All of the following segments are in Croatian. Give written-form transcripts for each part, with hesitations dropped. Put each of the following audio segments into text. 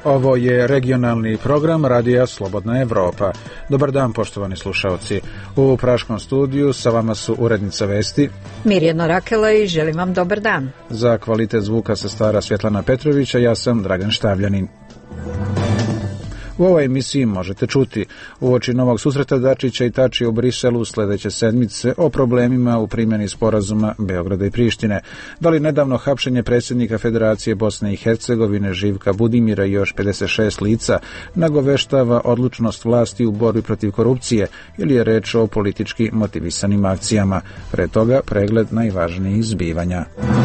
Ovo je regionalni program Radija Slobodna Evropa. Dobar dan, poštovani slušalci. U Praškom studiju sa vama su urednica vesti Mirjana Rakela i želim vam dobar dan. Za kvalitet zvuka se stara Svjetlana Petrovića, ja sam Dragan Štavljanin. U ovoj emisiji možete čuti uoči novog susreta Dačića i Tačija u Briselu sledeće sedmice o problemima u primjeni sporazuma Beograda i Prištine. Da li nedavno hapšenje predsjednika Federacije Bosne i Hercegovine Živka Budimira i još 56 lica nagoveštava odlučnost vlasti u borbi protiv korupcije ili je reč o politički motivisanim akcijama. Pre toga pregled najvažnijih zbivanja.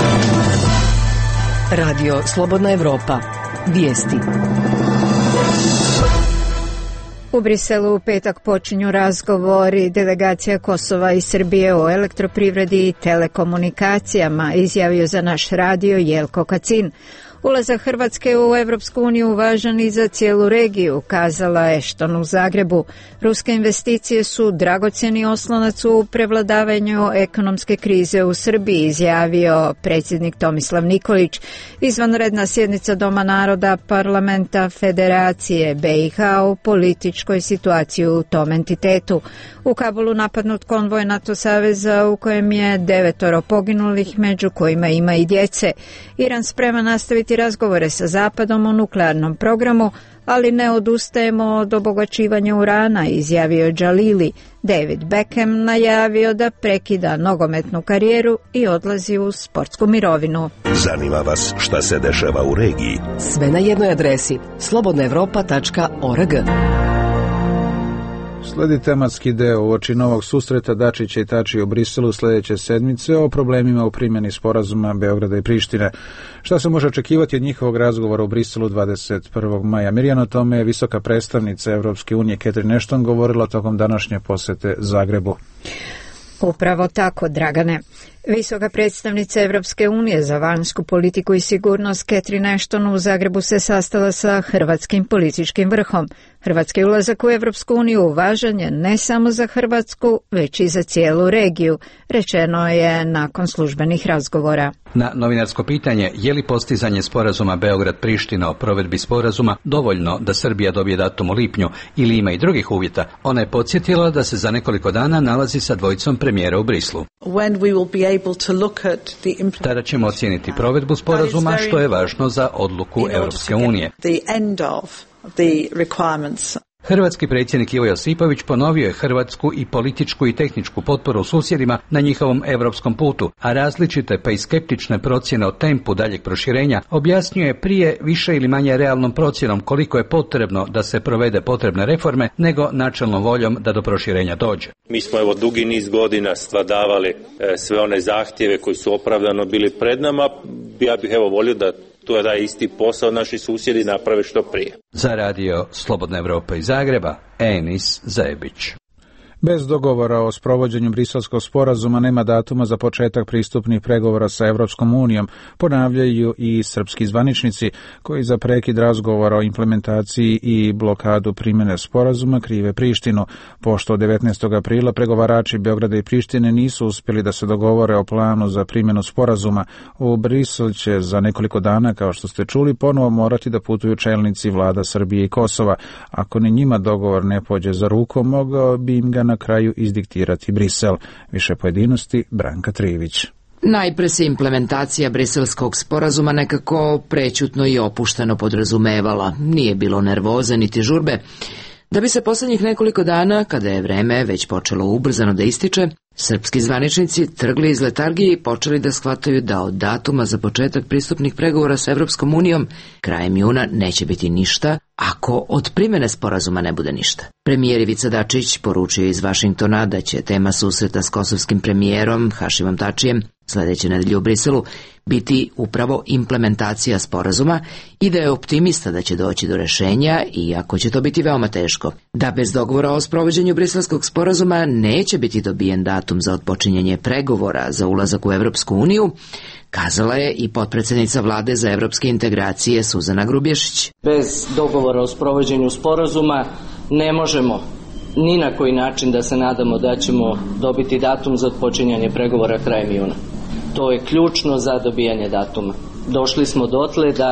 Radio Slobodna Evropa. Vijesti. U Briselu u petak počinju razgovori delegacija Kosova i Srbije o elektroprivredi i telekomunikacijama, izjavio za naš radio Jelko Kacin. Ulazak Hrvatske u Evropsku uniju važan i za cijelu regiju, kazala Ešton u Zagrebu. Ruske investicije su dragocjeni oslonac u prevladavanju ekonomske krize u Srbiji, izjavio predsjednik Tomislav Nikolić. Izvanredna sjednica Doma naroda Parlamenta Federacije BiH o političkoj situaciji u tom entitetu. U Kabulu napadnut konvoj NATO saveza u kojem je 9 poginulih, među kojima ima i djece. Iran sprema nastaviti razgovore sa Zapadom o nuklearnom programu, ali ne odustajemo od obogaćivanja urana, izjavio Džalili. David Beckham najavio da prekida nogometnu karijeru i odlazi u sportsku mirovinu. Zanima vas šta se dešava u regiji? Sve na jednoj adresi slobodnaevropa.org. Sledi tematski deo uoči novog susreta Dačića i Tačija u Briselu sledeće sedmice o problemima u primjeni sporazuma Beograda i Prištine. Šta se može očekivati od njihovog razgovora u Briselu 21. maja? Mirjana, o tome je visoka predstavnica Evropske unije Catherine Ashton govorila tokom današnje posete Zagrebu. Upravo tako, Dragane. Visoka predstavnica Evropske unije za vanjsku politiku i sigurnost Catherine Ashton u Zagrebu se sastala sa hrvatskim političkim vrhom. Hrvatski ulazak u Evropsku uniju važan je ne samo za Hrvatsku, već i za cijelu regiju, rečeno je nakon službenih razgovora. Na novinarsko pitanje je li postizanje sporazuma Beograd-Priština o provedbi sporazuma dovoljno da Srbija dobije datum u lipnju ili ima i drugih uvjeta, ona je podsjetila da se za nekoliko dana nalazi sa dvojicom premijera u Brislu. Tada ćemo ocijeniti provedbu sporazuma, što je važno za odluku Europske unije. Hrvatski predsjednik Ivo Josipović ponovio je hrvatsku i političku i tehničku potporu susjedima na njihovom europskom putu, a različite pa i skeptične procjene o tempu daljeg proširenja objasnjuje prije više ili manje realnom procjenom koliko je potrebno da se provede potrebne reforme nego načelnom voljom da do proširenja dođe. Mi smo dugi niz godina svladavali sve one zahtjeve koji su opravdano bili pred nama. Ja bih volio da to je da isti posao naši susjedi naprave što prije. Za radio Slobodna Evropa iz Zagreba, Enis Zajebić. Bez dogovora o sprovođenju briselskog sporazuma nema datuma za početak pristupnih pregovora sa Evropskom unijom, ponavljaju i srpski zvaničnici koji za prekid razgovora o implementaciji i blokadu primjene sporazuma krive Prištinu. Pošto od 19. aprila pregovarači Beograda i Prištine nisu uspjeli da se dogovore o planu za primjenu sporazuma, u Brisel će za nekoliko dana, kao što ste čuli, ponovo morati da putuju čelnici vlada Srbije i Kosova. Ako ni njima dogovor ne pođe za rukom, mogao bi im ga na kraju izdiktirati Brisel. Više pojedinosti Branka Trivić. Najpre se implementacija briselskog sporazuma nekako prećutno i opušteno podrazumevala. Nije bilo nervoze niti žurbe. Da bi se posljednjih nekoliko dana, kada je vreme već počelo ubrzano da ističe, srpski zvaničnici trgli iz letargije i počeli da shvataju da od datuma za početak pristupnih pregovora sa Evropskom unijom krajem juna neće biti ništa, ako od primjene sporazuma ne bude ništa. Premijer Ivica Dačić poručio iz Vašingtona da će tema susreta s kosovskim premijerom Hašimom Tačijem sledeće nedelje u Briselu biti upravo implementacija sporazuma i da je optimista da će doći do rešenja, iako će to biti veoma teško. Da bez dogovora o sprovođenju briselskog sporazuma neće biti dobijen datum za otpočinjanje pregovora za ulazak u Evropsku uniju, kazala je i potpredsjednica vlade za evropske integracije Suzana Grubješić. Bez dogovora o sprovođenju sporazuma ne možemo ni na koji način da se nadamo da ćemo dobiti datum za otpočinjanje pregovora krajem juna. To je ključno za dobijanje datuma. Došli smo dotle da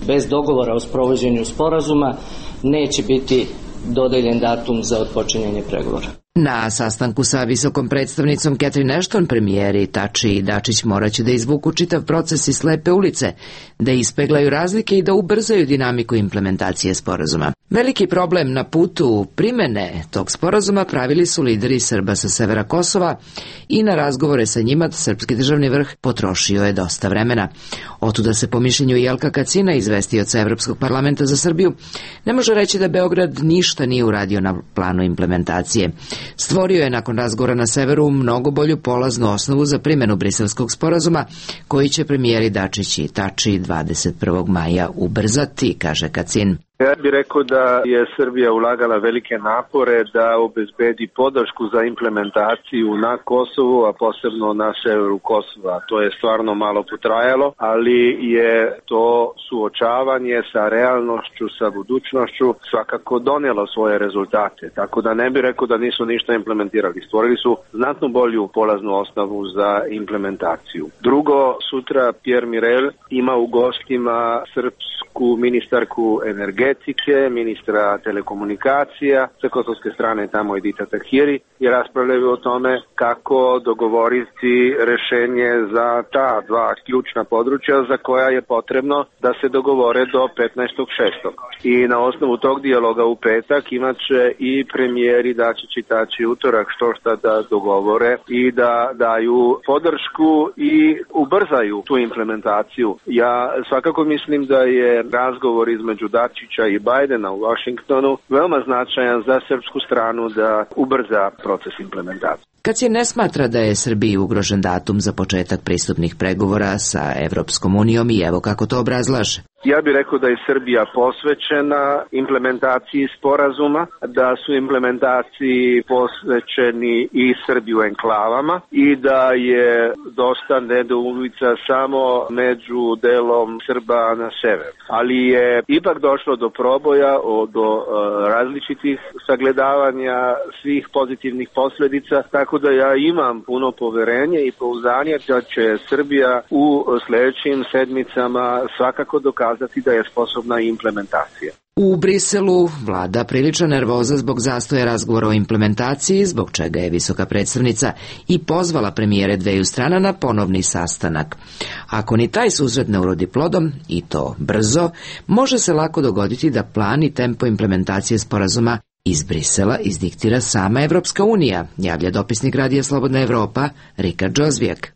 Bez dogovora o sprovođenju sporazuma neće biti dodeljen datum za otpočinjanje pregovora. Na sastanku sa visokom predstavnicom Catherine Ashton premijeri Tači i Dačić moraće da izvuku čitav proces iz slepe ulice, da ispeglaju razlike i da ubrzaju dinamiku implementacije sporazuma. Veliki problem na putu primene tog sporazuma pravili su lideri Srba sa severa Kosova i na razgovore sa njima srpski državni vrh potrošio je dosta vremena. Otuda se po mišljenju Jelka Kacina, izvestioca Evropskog parlamenta za Srbiju, ne može reći da Beograd ništa nije uradio na planu implementacije. Stvorio je nakon razgovora na severu mnogo bolju polaznu osnovu za primjenu Briselskog sporazuma, koji će premijeri Dačić i Tači 21. maja ubrzati, kaže Kacin. Ja bih rekao da je Srbija ulagala velike napore da obezbedi podršku za implementaciju na Kosovu, a posebno na severu Kosova. To je stvarno malo potrajalo, ali je to suočavanje sa realnošću, sa budućnošću svakako donijelo svoje rezultate. Tako da ne bih rekao da nisu ništa implementirali. Stvorili su znatno bolju polaznu osnovu za implementaciju. Drugo, sutra Pierre Mirel ima u gostima srpsku ministarku energetike, ministra telekomunikacija, sa kosovske strane tamo Edita Tahiri, i raspravljaju o tome kako dogovoriti rešenje za ta dva ključna područja za koja je potrebno da se dogovore do 15.6. I na osnovu tog dijaloga u petak imaće i premijeri Dačić i Tači utorak što šta da dogovore i da daju podršku i ubrzaju tu implementaciju. Ja svakako mislim da je razgovor između Dačića i Bajdena u Washingtonu veoma značajan za srpsku stranu da ubrza proces implementacije. Kacin ne smatra da je Srbiji ugrožen datum za početak pristupnih pregovora sa Evropskom unijom i evo kako to obrazlaže. Ja bih rekao da je Srbija posvećena implementaciji sporazuma, da su implementaciji posvećeni i Srbi u enklavama i da je dosta nedoumica samo među delom Srba na severu. Ali je ipak došlo do proboja, do različitih sagledavanja svih pozitivnih posljedica, tako da ja imam puno poverenje i pouzdanje da će Srbija u sljedećim sedmicama svakako dokazati da je sposobna implementacija. U Briselu vlada prilična nervoza zbog zastoja razgovora o implementaciji, zbog čega je visoka predstavnica i pozvala premijere dveju strana na ponovni sastanak. Ako ni taj susret ne urodi plodom, i to brzo, može se lako dogoditi da plan i tempo implementacije sporazuma iz Brisela izdiktira sama Evropska unija, javlja dopisnik Radija Slobodna Evropa Rika Džozvijak.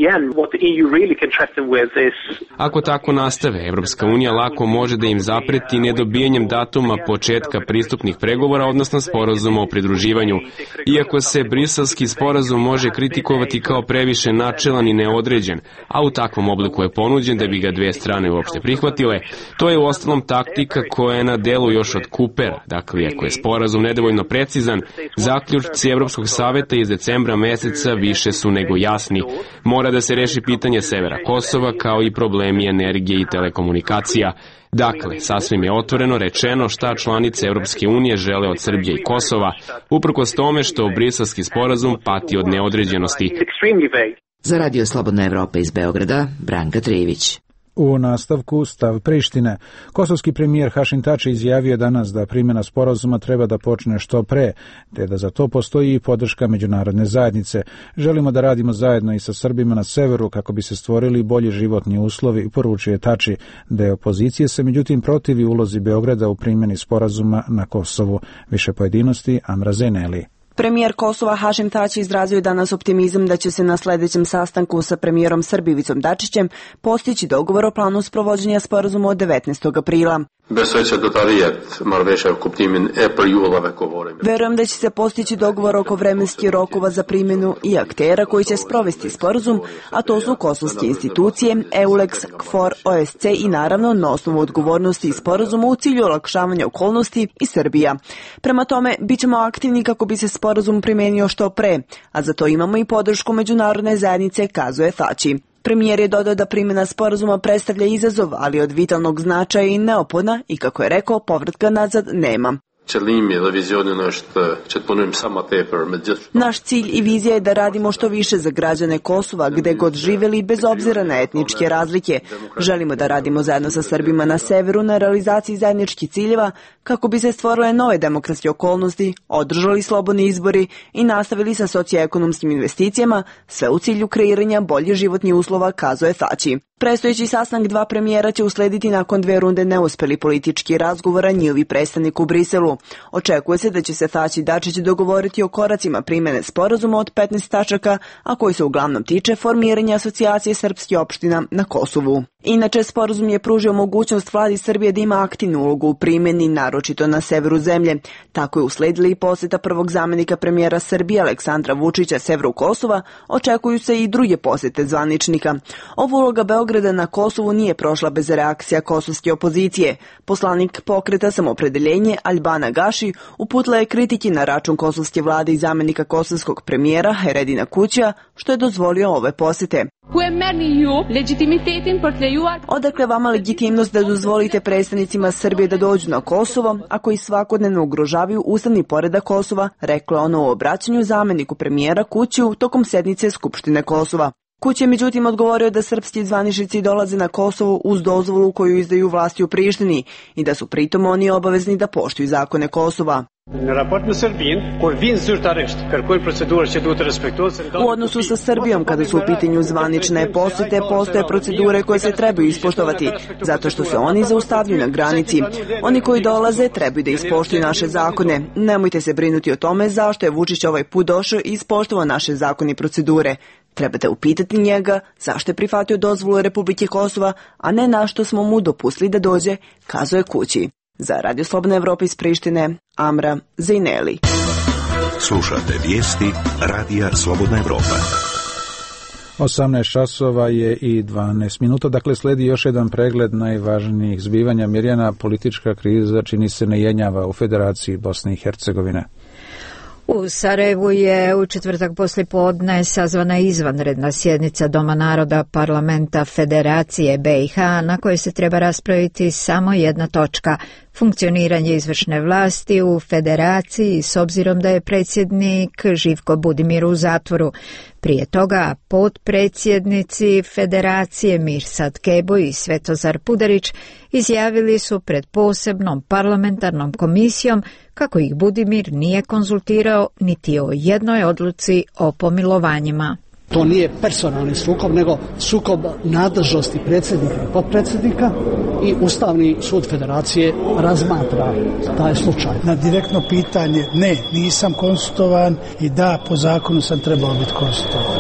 Ako tako nastave, Evropska unija lako može da im zapreti nedobijanjem datuma početka pristupnih pregovora, odnosno sporazuma o pridruživanju. Iako se briselski sporazum može kritikovati kao previše načelan i neodređen, a u takvom obliku je ponuđen da bi ga dve strane uopšte prihvatile, to je uostalom taktika koja je na delu još od Coopera. Dakle, ako je sporazum nedovoljno precizan, zaključci Evropskog saveta iz decembra meseca više su nego jasni. Mora da se reši pitanje severa Kosova kao i problemi energije i telekomunikacija. Dakle, sasvim je otvoreno rečeno šta članice Europske unije žele od Srbije i Kosova, uprkos tome što briselski sporazum pati od neodređenosti. Za Radio Slobodna Evropa iz Beograda, Branka Trijević. U nastavku stav Prištine. Kosovski premijer Hašim Tači izjavio danas da primjena sporazuma treba da počne što pre, te da za to postoji i podrška međunarodne zajednice. Želimo da radimo zajedno i sa Srbima na severu kako bi se stvorili bolji životni uslovi, poručuje Tači. Deo opozicije se međutim protivi ulozi Beograda u primjeni sporazuma na Kosovu. Više pojedinosti Amra Zeneli. Premijer Kosova Hašim Tači izrazio danas optimizam da će se na sljedećem sastanku sa premijerom Srbije Ivicom Dačićem postići dogovor o planu sprovođenja sporazuma od 19. aprila. Verujem da će se postići dogovor oko vremenskih rokova za primjenu i aktera koji će sprovesti sporazum, a to su kosovske institucije, EULEX, KFOR, OSCE i naravno na osnovu odgovornosti i sporazuma u cilju olakšavanja okolnosti i Srbija. Prema tome, bit ćemo aktivni kako bi se sporazum primenio što pre, a za to imamo i podršku međunarodne zajednice, kazuje Tači. Premijer je dodao da primjena sporazuma predstavlja izazov, ali od vitalnog značaja i neophodna i, kako je rekao, povratka nazad nema. Naš cilj i vizija je da radimo što više za građane Kosova, gde god živeli, bez obzira na etničke razlike. Želimo da radimo zajedno sa Srbima na severu na realizaciji zajedničkih ciljeva kako bi se stvorile nove demokratske okolnosti, održali slobodni izbori i nastavili sa socioekonomskim investicijama, sve u cilju kreiranja boljih životnih uslova, kazuje Thaci. Predstojeći sastanak dva premijera će uslediti nakon 2 runde neuspeli politički razgovora njihovi predstavnik u Briselu. Očekuje se da će se Thaci i Dačić dogovoriti o koracima primene sporazuma od 15 tačaka, a koji se uglavnom tiče formiranja asocijacije srpskih opština na Kosovu. Inače, sporazum je pružio mogućnost vladi Srbije da ima aktivnu ulogu u primjeni, naročito na severu zemlje. Tako je usledila i poseta prvog zamenika premijera Srbije Aleksandra Vučića severu Kosova, očekuju se i druge posete zvaničnika. Ova uloga Beograda na Kosovu nije prošla bez reakcija kosovske opozicije. Poslanik pokreta Samopredeljenje Albana Gaši uputila je kritike na račun kosovske vlade i zamenika kosovskog premijera Heredina Kuća, što je dozvolio ove posete. Odakle vama legitimnost da dozvolite predstavnicima Srbije da dođu na Kosovo, ako i svakodnevno ugrožavaju ustavni poredak Kosova, rekla ona u obraćanju zameniku premijera Kuću tokom sednice Skupštine Kosova. Kuć je međutim odgovorio da srpski zvaničnici dolaze na Kosovo uz dozvolu koju izdaju vlasti u Prištini i da su pritom oni obavezni da poštuju zakone Kosova. U odnosu sa Srbijom, kada su u pitanju zvanične posete, postoje procedure koje se trebaju ispoštovati, zato što se oni zaustavljaju na granici. Oni koji dolaze trebaju da ispoštuju naše zakone. Nemojte se brinuti o tome zašto je Vučić ovaj put došao i ispoštovao naše zakone i procedure. Trebate upitati njega zašto je prihvatio dozvolu Republike Kosova, a ne na što smo mu dopustili da dođe, kazuje Kući. Za Radio Slobodna Evropa iz Prištine, Amra Zejneli. Slušate vijesti Radija Slobodna Evropa. 18 časova je i 12 minuta, dakle sledi još jedan pregled najvažnijih zbivanja. Mirjana, politička kriza čini se ne jenjava u Federaciji Bosne i Hercegovine. U Sarajevu je u četvrtak poslijepodne sazvana izvanredna sjednica Doma naroda Parlamenta Federacije BiH na kojoj se treba raspraviti samo jedna točka: funkcioniranje izvršne vlasti u Federaciji s obzirom da je predsjednik Živko Budimir u zatvoru. Prije toga potpredsjednici Federacije Mirsad Kebo i Svetozar Pudarić izjavili su pred posebnom parlamentarnom komisijom kako ih Budimir nije konzultirao niti o jednoj odluci o pomilovanjima. To nije personalni sukob, nego sukob nadležnosti predsjednika i potpredsjednika i Ustavni sud Federacije razmatra taj slučaj. Na direktno pitanje ne, nisam konsultovan i da, po zakonu sam trebao biti konsultovan.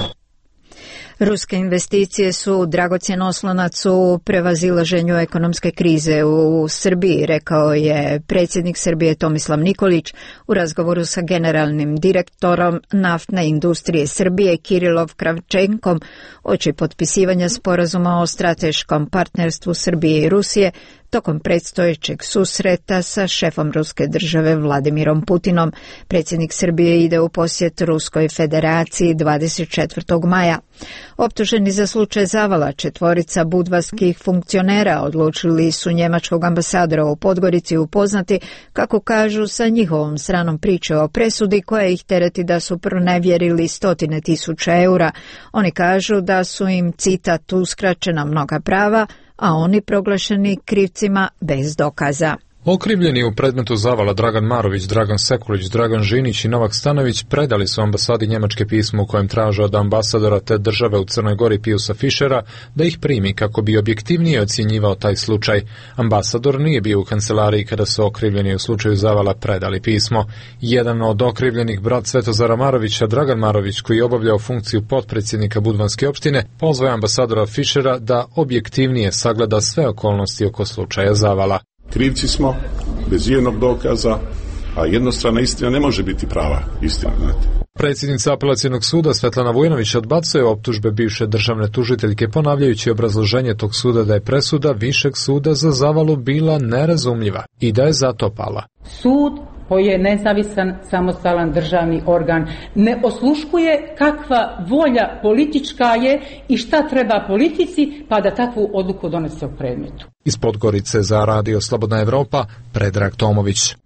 Ruske investicije su dragocjen oslonac u prevazilaženju ekonomske krize u Srbiji, rekao je predsjednik Srbije Tomislav Nikolić u razgovoru sa generalnim direktorom naftne industrije Srbije Kirilov Kravčenkom oči potpisivanja sporazuma o strateškom partnerstvu Srbije i Rusije tokom predstojećeg susreta sa šefom ruske države Vladimirom Putinom. Predsjednik Srbije ide u posjet Ruskoj federaciji 24. maja. Optuženi za slučaj Zavala, 4 budvarskih funkcionera odlučili su njemačkog ambasadora u Podgorici upoznati, kako kažu, sa njihovom stranom priče o presudi koja ih tereti da su pronevjerili 100.000 eura. Oni kažu da su im, citat, uskraćena mnoga prava, a oni proglašeni krivcima bez dokaza. Okrivljeni u predmetu Zavala Dragan Marović, Dragan Sekulić, Dragan Žinić i Novak Stanović predali su ambasadi Njemačke pismo u kojem traže od ambasadora te države u Crnoj Gori Piusa Fischera da ih primi kako bi objektivnije ocjenjivao taj slučaj. Ambasador nije bio u kancelariji kada su okrivljeni u slučaju Zavala predali pismo. Jedan od okrivljenih, brat Svetozara Marovića, Dragan Marović, koji je obavljao funkciju potpredsjednika Budvanske opštine, pozvao je ambasadora Fischera da objektivnije sagleda sve okolnosti oko slučaja Zavala. Krivci smo, bez jednog dokaza, a jednostrana istina ne može biti prava istina. Predsjednica apelacijnog suda Svetlana Vujnović odbacuje optužbe bivše državne tužiteljke, ponavljajući obrazloženje tog suda da je presuda Višeg suda za Zavalu bila nerazumljiva i da je zato pala. Sud koji je nezavisan, samostalan državni organ, ne osluškuje kakva volja politička je i šta treba politici, pa da takvu odluku donese u predmetu. Iz Podgorice za Radio Slobodna Evropa, Predrag Tomović.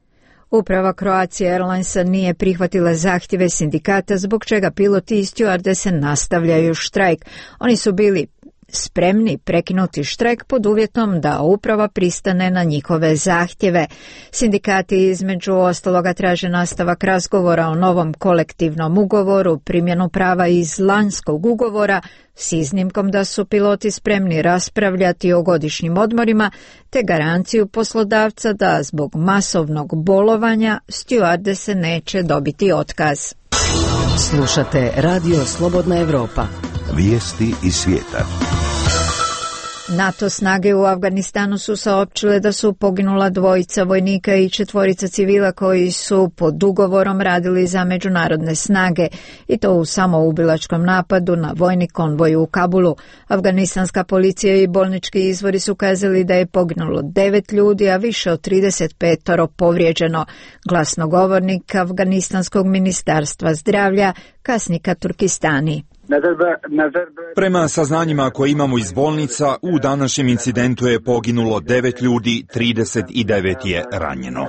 Uprava Croatia Airlinesa nije prihvatila zahtjeve sindikata zbog čega piloti i stjuardese nastavljaju štrajk. Oni su bili spremni prekinuti štrajk pod uvjetom da uprava pristane na njihove zahtjeve. Sindikati između ostaloga traže nastavak razgovora o novom kolektivnom ugovoru, primjenu prava iz lanjskog ugovora s iznimkom da su piloti spremni raspravljati o godišnjim odmorima te garanciju poslodavca da zbog masovnog bolovanja stjuardese neće dobiti otkaz. Slušate Radio Slobodna Evropa. Vijesti iz svijeta. NATO snage u Afganistanu su saopćile da su poginula 2 vojnika i 4 civila koji su pod ugovorom radili za međunarodne snage i to u samoubilačkom napadu na vojni konvoj u Kabulu. Afganistanska policija i bolnički izvori su kazali da je poginulo 9 ljudi, a više od 35 povrijeđeno. Glasnogovornik Afganistanskog ministarstva zdravlja Kasnika Turkistani. Prema saznanjima koje imamo iz bolnica, u današnjem incidentu je poginulo 9 ljudi, 39 je ranjeno.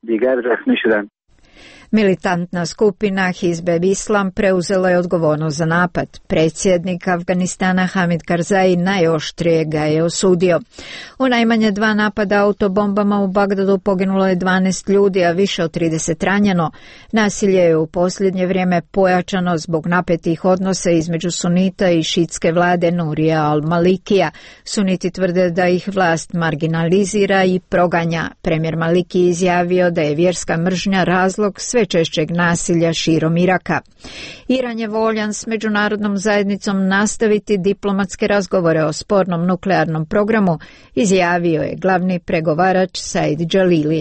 Militantna skupina Hizb Islam preuzela je odgovornost za napad. Predsjednik Afganistana Hamid Karzai najoštrije ga je osudio. U najmanje 2 napada autobombama u Bagdadu poginulo je 12 ljudi, a više od 30 ranjeno. Nasilje je u posljednje vrijeme pojačano zbog napetih odnosa između sunita i šitske vlade Nurija al-Malikija. Suniti tvrde da ih vlast marginalizira i proganja. Premijer Maliki izjavio da je vjerska mržnja razlog sve češćeg nasilja širom Iraka. Iran je voljan s međunarodnom zajednicom nastaviti diplomatske razgovore o spornom nuklearnom programu, izjavio je glavni pregovarač Said Jalili.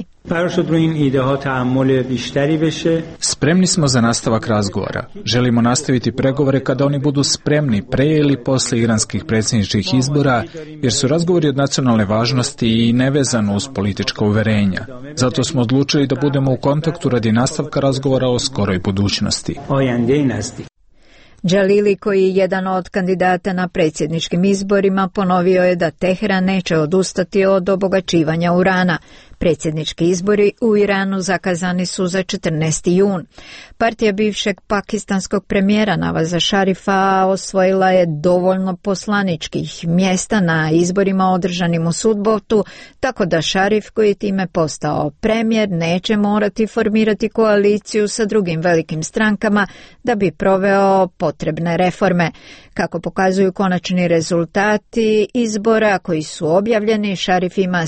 Spremni smo za nastavak razgovora. Želimo nastaviti pregovore kada oni budu spremni prije ili poslije iranskih predsjedničkih izbora, jer su razgovori od nacionalne važnosti i nevezano uz politička uverenja. Zato smo odlučili da budemo u kontaktu radi nastavka razgovora o skoroj budućnosti. Jalili, koji je jedan od kandidata na predsjedničkim izborima, ponovio je da Teheran neće odustati od obogaćivanja urana. Predsjednički izbori u Iranu zakazani su za 14. jun. Partija bivšeg pakistanskog premijera Navaza Šarifa osvojila je dovoljno poslaničkih mjesta na izborima održanim u subotu, tako da Šarif, koji je time postao premijer, neće morati formirati koaliciju sa drugim velikim strankama da bi proveo potrebne reforme. Kako pokazuju konačni rezultati izbora koji su objavljeni, Šarif ima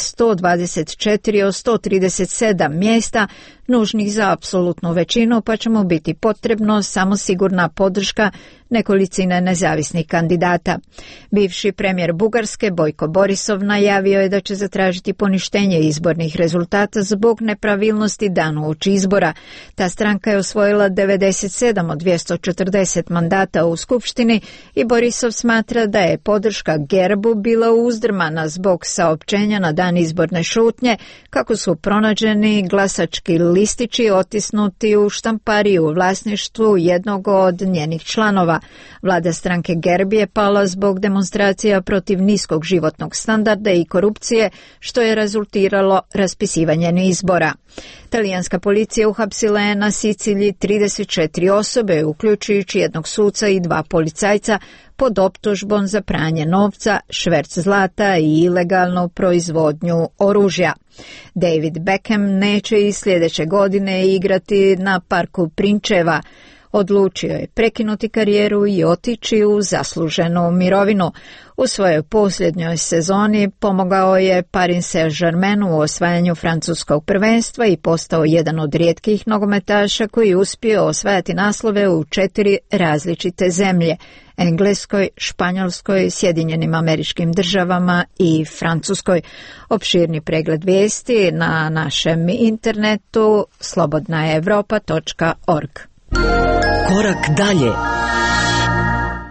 124 od 137 mjesta nužnih za apsolutnu većinu, pa će mu biti potrebno samo sigurna podrška nekolicine nezavisnih kandidata. Bivši premijer Bugarske Bojko Borisov najavio je da će zatražiti poništenje izbornih rezultata zbog nepravilnosti dan uoči izbora. Ta stranka je osvojila 97 od 240 mandata u Skupštini i Borisov smatra da je podrška Gerbu bila uzdrmana zbog saopćenja na dan izborne šutnje kako su pronađeni glasački listići otisnuti u štampariju u vlasništvu jednog od njenih članova. Vlada stranke Gerb je pala zbog demonstracija protiv niskog životnog standarda i korupcije, što je rezultiralo raspisivanjem izbora. Talijanska policija uhapsila je na Siciliji 34 osobe, uključujući jednog suca i 2 policajca, pod optužbom za pranje novca, šverc zlata i ilegalnu proizvodnju oružja. David Beckham neće i sljedeće godine igrati na parku Prinčeva. Odlučio je prekinuti karijeru i otići u zasluženu mirovinu. U svojoj posljednjoj sezoni pomogao je Paris Saint-Germainu u osvajanju francuskog prvenstva i postao jedan od rijetkih nogometaša koji je uspio osvajati naslove u 4 različite zemlje: Engleskoj, Španjolskoj, Sjedinjenim Američkim Državama i Francuskoj. Opširni pregled vijesti na našem internetu slobodnaevropa.org. Korak dalje.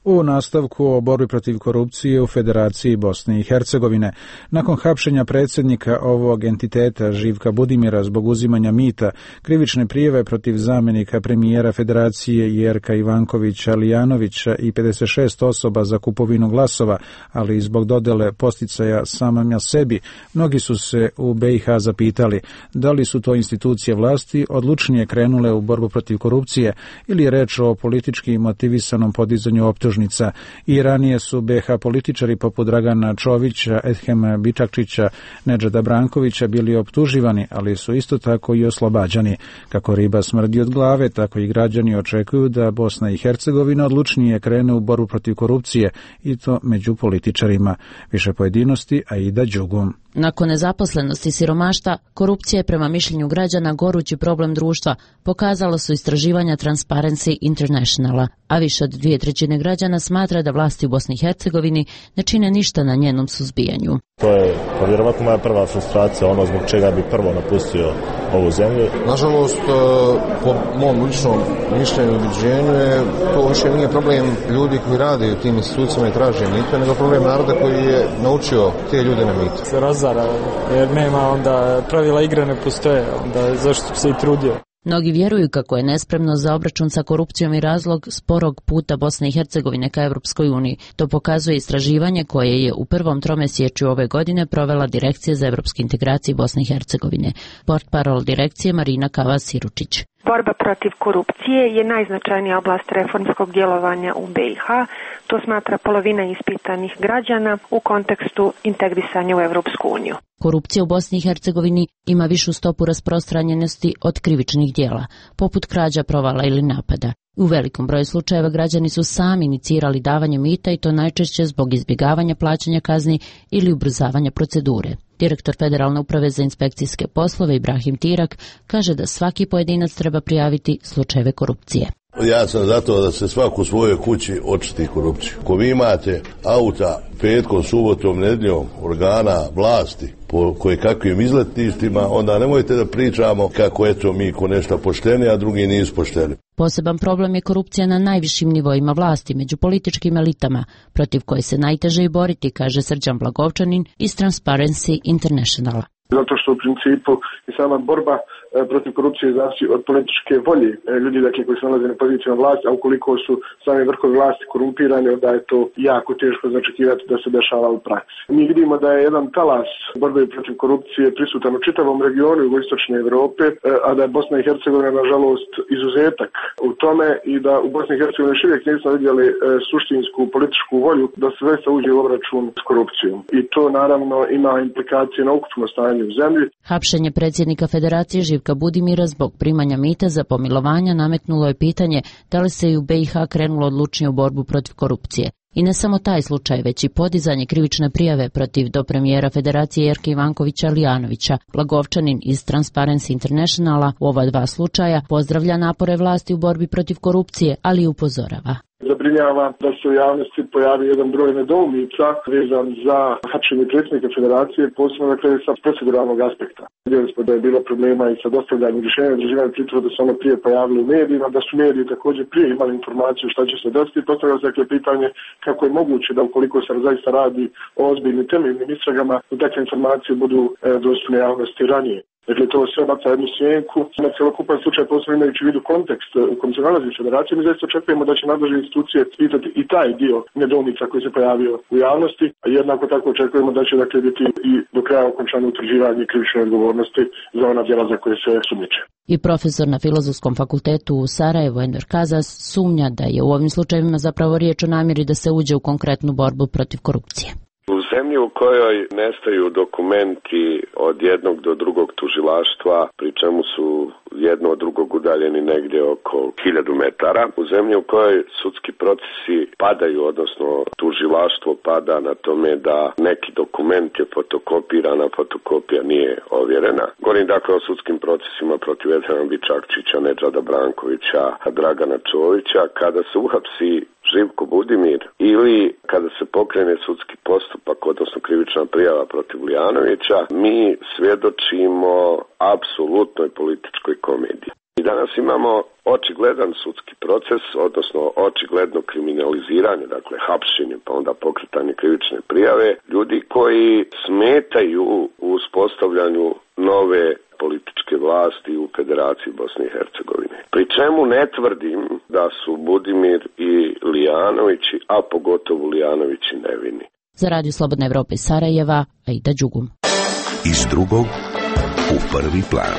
U nastavku o borbi protiv korupcije u Federaciji Bosne i Hercegovine. Nakon hapšenja predsjednika ovog entiteta Živka Budimira zbog uzimanja mita, krivične prijave protiv zamjenika premijera Federacije Jerka Ivankovića Lijanovića i 56 osoba za kupovinu glasova, ali i zbog dodele posticaja samima sebi, mnogi su se u BiH zapitali da li su to institucije vlasti odlučnije krenule u borbu protiv korupcije ili je reč o politički motivisanom podizanju optužnica. I ranije su BiH političari poput Dragana Čovića, Edhema Bičakčića, Nedžada Brankovića bili optuživani, ali su isto tako i oslobađani. Kako riba smrdi od glave, tako i građani očekuju da Bosna i Hercegovina odlučnije krene u borbu protiv korupcije i to među političarima. Više pojedinosti, Aida Đugum. Nakon nezaposlenosti i siromaštva, korupcija je prema mišljenju građana gorući problem društva, pokazalo su istraživanja Transparency Internationala, a više od 2/3 građana smatra da vlasti u Bosni i Hercegovini ne čine ništa na njenom suzbijanju. To je vjerovatno moja prva frustracija, ono zbog čega bi prvo napustio ovu zemlju. Nažalost, po mom ličnom mišljenju i ubeđenju to više nije problem ljudi koji rade u tim institucijama i traže mito, nego problem naroda koji je naučio te ljude na mito. Se razara, jer nema onda pravila igre ne postoje, onda zašto bi se i trudio. Mnogi vjeruju kako je nespremno za obračun sa korupcijom i razlog sporog puta Bosne i Hercegovine ka Evropskoj uniji. To pokazuje istraživanje koje je u prvom tromjesečju ove godine provela Direkcija za evropske integracije Bosne i Hercegovine. Portparol direkcije Marina Kava-Siručić. Borba protiv korupcije je najznačajnija oblast reformskog djelovanja u BiH. To smatra polovina ispitanih građana u kontekstu integrisanja u Evropsku uniju. Korupcija u Bosni i Hercegovini ima višu stopu rasprostranjenosti od krivičnih djela, poput krađa, provala ili napada. U velikom broju slučajeva građani su sami inicirali davanje mita i to najčešće zbog izbjegavanja plaćanja kazni ili ubrzavanja procedure. Direktor Federalne uprave za inspekcijske poslove Ibrahim Tirak kaže da svaki pojedinac treba prijaviti slučajeve korupcije. Ja sam zato da se svako u svojoj kući očisti korupciju. Ako vi imate auta petkom, subotom, nedjeljom, organa vlasti po koje kakvim izletništima, onda nemojte da pričamo kako eto mi ko nešto pošteni, a drugi nisu pošteni. Poseban problem je korupcija na najvišim nivoima vlasti, među političkim elitama, protiv koje se najteže i boriti, kaže Srđan Blagovčanin iz Transparency Internationala. Zato što u principu i sama borba protiv korupcije zavisi od političke volje ljudi, dakle, koji se nalaze na pozicijama vlasti, a ukoliko su sami vrhovi vlasti korumpirani, onda je to jako teško očekivati da se dešava u praksi. Mi vidimo da je jedan talas borbe protiv korupcije prisutan u čitavom regionu jugoistočne Europe, a da je Bosna i Hercegovina nažalost izuzetak u tome i da u Bosni i Hercegovini još uvijek nismo vidjeli suštinsku političku volju da sve se uđe u obračun s korupcijom. I to naravno ima implikacije na ukupno stanje u zemlji. Hapšenje predsjednika Federacije Živka Budimira zbog primanja mita za pomilovanja nametnulo je pitanje da li se i u BiH krenulo odlučnije u borbu protiv korupcije. I ne samo taj slučaj, već i podizanje krivične prijave protiv dopremijera Federacije Jerka Ivankovića Lijanovića. Blagovčanin iz Transparency Internationala u ova dva slučaja pozdravlja napore vlasti u borbi protiv korupcije, ali i upozorava. Zabrinjava da se u javnosti pojavi jedan broj nedoumica vezan za hapšenje predsjednika Federacije, posebno dakle sa proceduralnog aspekta. Vidjeli smo da je bilo problema i sa dostavljanjem rješenja određivanja pritvora, da su ono prije pojavili u medijima, da su mediji također prije imali informaciju šta će se desiti. Postavlja se dakle pitanje kako je moguće da ukoliko se zaista radi o ozbiljnim temeljnim istragama, da takve informacije budu dostupne javnosti ranije. Dakle, to sve baca jednu sjenku na cjelokupan slučaj, posebno imajući u vidu kontekst u kojem se nalazi Federacija. Mi zaista očekujemo da će nadležne institucije pitati i taj dio nedoumica koji se pojavio u javnosti, a jednako tako očekujemo da će dakle biti i do kraja okončano utvrđivanje krivične odgovornosti za ona djela za koje se sumnjiče. I profesor na Filozofskom fakultetu u Sarajevu Enver Kazas sumnja da je u ovim slučajevima zapravo riječ o namjeri da se uđe u konkretnu borbu protiv korupcije. U zemlji u kojoj nestaju dokumenti od jednog do drugog tužilaštva, pri čemu su jedno od drugog udaljeni negdje oko 1000 metara, u zemlji u kojoj sudski procesi padaju, odnosno tužilaštvo pada na tome da neki dokument je fotokopiran, a fotokopija nije ovjerena. Govorim dakle o sudskim procesima protiv Edhema Bičakčića, Nedžada Brankovića, Dragana Čovića, kada se uhapsi Živko Budimir ili kada se pokrene sudski postupak, odnosno krivična prijava protiv Lijanovića, mi svjedočimo apsolutnoj političkoj komediji. I danas imamo očigledan sudski proces, odnosno očigledno kriminaliziranje, dakle hapšenje, pa onda pokretanje krivične prijave, ljudi koji smetaju u uspostavljanju nove političke vlasti u Federaciji Bosne i Hercegovine. Pri čemu ne tvrdim da su Budimir i Lijanovići, a pogotovo Lijanovići, nevini. Za Radio Slobodne Evrope iz Sarajeva, Aida Đugum. Iz drugog u prvi plan.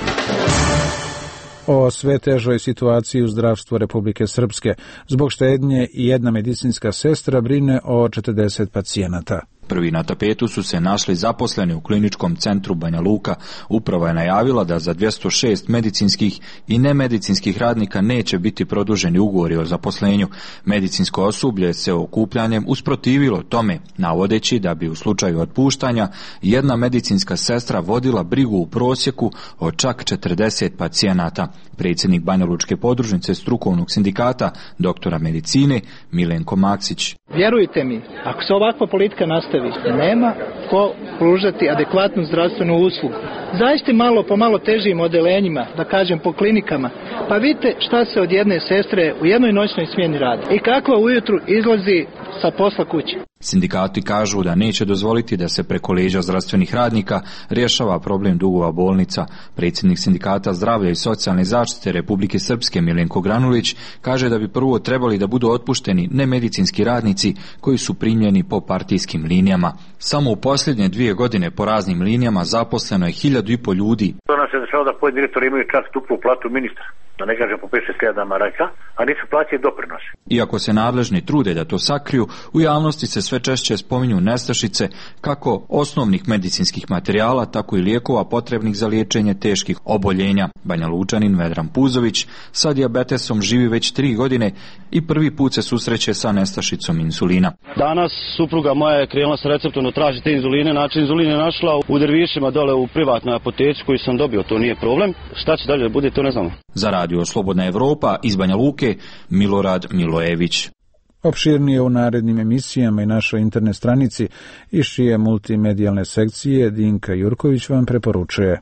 O sve težoj situaciji u zdravstvu Republike Srpske. Zbog štednje i jedna medicinska sestra brine o 40 pacijenata. Prvi na tapetu su se našli zaposleni u kliničkom centru Banja Luka. Uprava je najavila da za 206 medicinskih i nemedicinskih radnika neće biti produženi ugovori o zaposlenju. Medicinsko osoblje se okupljanjem usprotivilo tome, navodeći da bi u slučaju otpuštanja jedna medicinska sestra vodila brigu u prosjeku o čak 40 pacijenata. Predsjednik Banjalučke podružnice strukovnog sindikata doktora medicine Milenko Maksić. Vjerujte mi, ako se ovakva politika nastavi, nema ko pružati adekvatnu zdravstvenu uslugu. Zaista malo po malo težim odelenjima, da kažem po klinikama, pa vidite šta se od jedne sestre u jednoj noćnoj smjeni radi i kakva ujutru izlazi sa posla kući. Sindikati kažu da neće dozvoliti da se preko leđa zdravstvenih radnika rješava problem dugova bolnica. Predsjednik Sindikata zdravlja i socijalne zaštite Republike Srpske Milenko Granulić kaže da bi prvo trebali da budu otpušteni nemedicinski radnici koji su primljeni po partijskim linijama. Samo u posljednje 2 godine po raznim linijama zaposleno je 1.500 ljudi. To nam se dešava da pojedini direktori imaju čak duplu platu ministra, da ne kažem po 5-6 maraka, a nisu plaćeni doprinosi. Iako se nadležni trude da to sakriju, u javnosti se sve češće spominju nestašice kako osnovnih medicinskih materijala, tako i lijekova potrebnih za liječenje teških oboljenja. Banja Lučanin Vedran Puzović sa dijabetesom živi već 3 godine i prvi put se susreće sa nestašicom insulina. Danas supruga moja je krenula sa receptom da traži te inzuline, znači inzulin je našla u Dervišima dole u privatnoj apoteci koju sam dobio, to nije problem. Šta će dalje da bude, to ne znamo. Za Radio Slobodna Evropa iz Banja Luke, Milorad Milojević. Opširnije u narednim emisijama i našoj internet stranici iz čije multimedijalne sekcije Dinka Jurković vam preporučuje.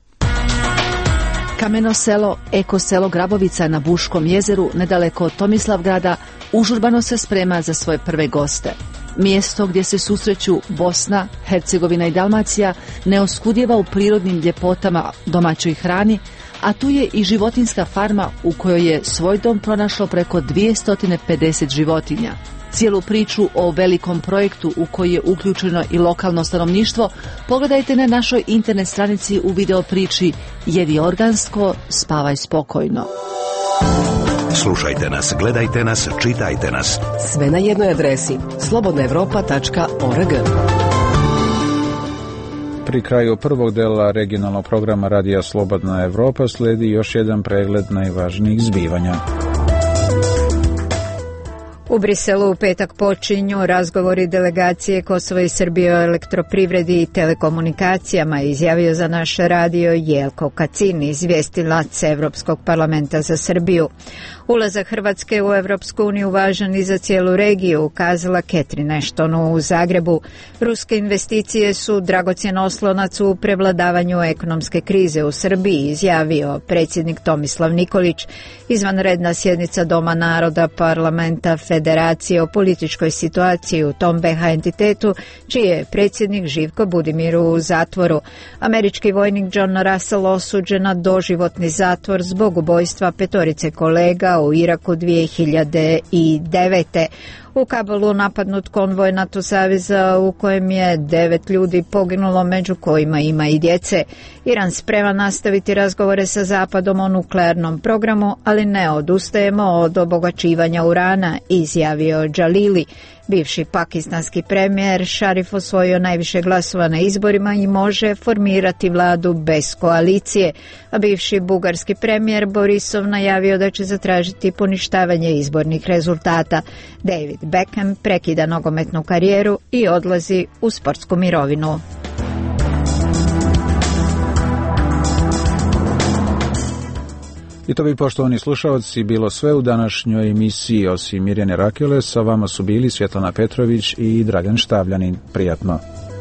Kameno selo, eko selo Grabovica na Buškom jezeru, nedaleko od Tomislavgrada, užurbano se sprema za svoje prve goste. Mjesto gdje se susreću Bosna, Hercegovina i Dalmacija ne oskudjeva u prirodnim ljepotama, domaćoj hrani, a tu je i životinjska farma u kojoj je svoj dom pronašlo preko 250 životinja. Cijelu priču o velikom projektu u koji je uključeno i lokalno stanovništvo pogledajte na našoj internet stranici u video priči Jedi organsko, spavaj spokojno. Slušajte nas, gledajte nas, čitajte nas. Sve na jednoj adresi slobodnaevropa.org. Pri kraju prvog dela regionalnog programa Radija Slobodna Evropa slijedi još jedan pregled najvažnijih zbivanja. U Briselu u petak počinju razgovori delegacije Kosova i Srbije o elektroprivredi i telekomunikacijama, izjavio za naš radio Jelko Kacin, izvjestilac Evropskog parlamenta za Srbiju. Ulazak Hrvatske u Evropsku uniju važan i za cijelu regiju, ukazala Catherine Ashton u Zagrebu. Ruske investicije su dragocjen oslonac u prevladavanju ekonomske krize u Srbiji, izjavio predsjednik Tomislav Nikolić. Izvanredna sjednica Doma naroda parlamenta Federacije o političkoj situaciji u tom BiH entitetu, čiji je predsjednik Živko Budimir u zatvoru. Američki vojnik John Russell osuđen na doživotni zatvor zbog ubojstva 5 kolega u Iraku 2009. U Kabulu napadnut konvoj NATO saveza u kojem je 9 ljudi poginulo, među kojima ima i djece. Iran spreman nastaviti razgovore sa Zapadom o nuklearnom programu, ali ne odustajemo od obogaćivanja urana, izjavio Džalili. Bivši pakistanski premijer Šarif osvojio najviše glasova na izborima i može formirati vladu bez koalicije, a bivši bugarski premijer Borisov najavio da će zatražiti poništavanje izbornih rezultata. David Beckham prekida nogometnu karijeru i odlazi u sportsku mirovinu. I to bi, poštovani slušalci, bilo sve u današnjoj emisiji. Osim Mirjane Rakele, sa vama su bili Svjetlana Petrović i Dragan Štavljanin. Prijatno.